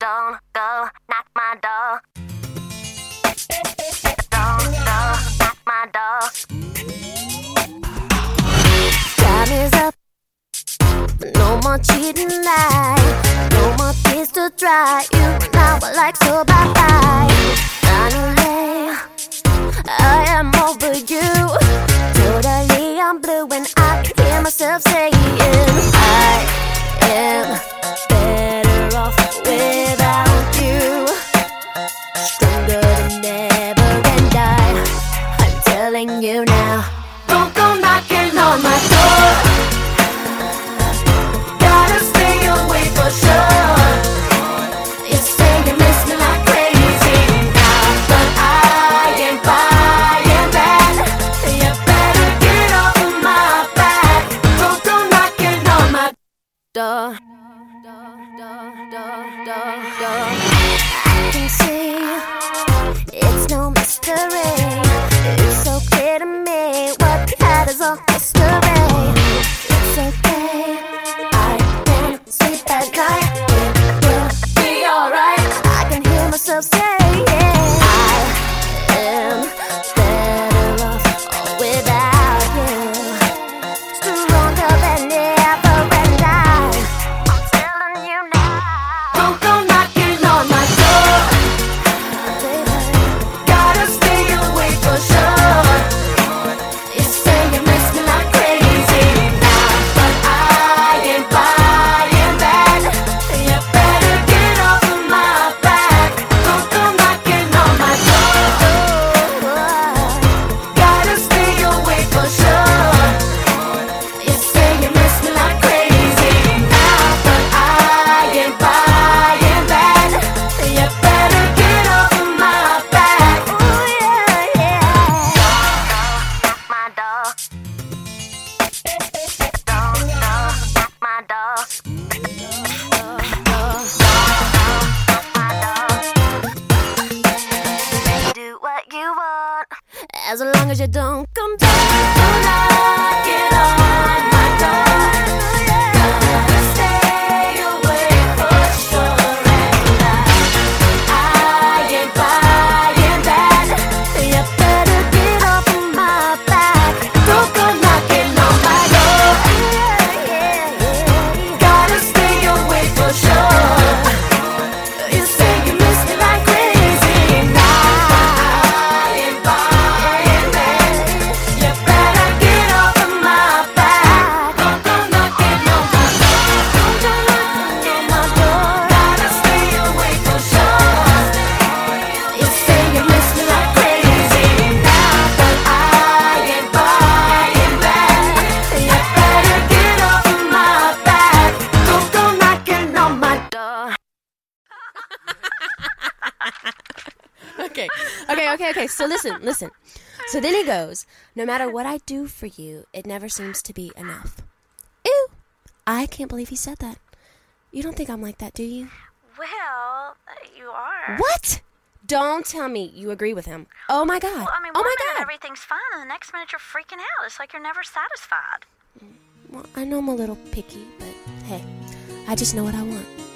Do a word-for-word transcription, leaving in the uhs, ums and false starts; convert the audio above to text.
Don't go knock my door. Don't go knock my door. Time is up. No more cheating lies. No more tears to dry. You now I like so bye bye. Finally, I am over you. Totally I'm blue and I can hear myself saying I am better off without you. Stronger than ever and I, I'm telling you now. Don't go knocking on my door. Gotta stay away for sure. You say you miss me like crazy now, but I ain't buying that. You better get off of my back. Don't go knocking on my door. I can see it's no mystery. It's so clear to me what we had is all history. It's okay, I can sleep at night. It will be alright. I can hear myself say I am better off without you. Stronger than ever and I, I'm telling you now. Don't go knocking on my door, baby. Gotta stay away for sure. You say you miss me like crazy now, but I ain't buying that. You better get off of my back. Don't go knocking on my door. Gotta stay away for sure. You say you miss me like crazy now, but I ain't buying that. You better get off of my back. Ooh, yeah, yeah. Knock my door. Don't go knock my door. Do what you want, as long as you don't come back. Don't knock it on my door. Gotta stay away for sure, and I, I ain't buying that. You better get off of my back. Don't go knocking on my door. Gotta stay away for sure. You say you miss me like crazy now. I ain't buying that. You better get off of my back. Don't go knocking on my door. Don't go knocking on my door. Gotta stay away for sure. You say you miss me like crazy now, but I ain't buying that. You better get off of my back. Don't go knocking on my door. Okay, okay, okay, okay. So listen, listen. So then he goes, no matter what I do for you, it never seems to be enough. Ew. I can't believe he said that. You don't think I'm like that, do you? Well, you are. What? Don't tell me you agree with him. Oh my God. Well, I mean, oh one my minute God. everything's fine, and the next minute you're freaking out. It's like you're never satisfied. Well, I know I'm a little picky, but hey, I just know what I want.